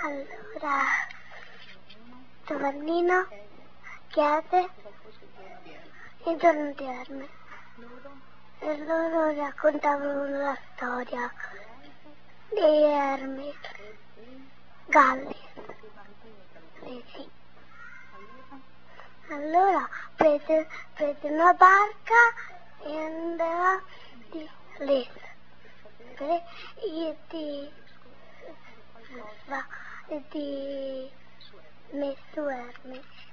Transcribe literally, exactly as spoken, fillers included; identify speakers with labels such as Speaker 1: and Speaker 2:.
Speaker 1: Allora, Giovannino chiede intorno di Erme e loro raccontavano la storia di Erme, Galli. Sì, sì. Allora prese, prese una barca e andava di lì. E di, di messo Erme.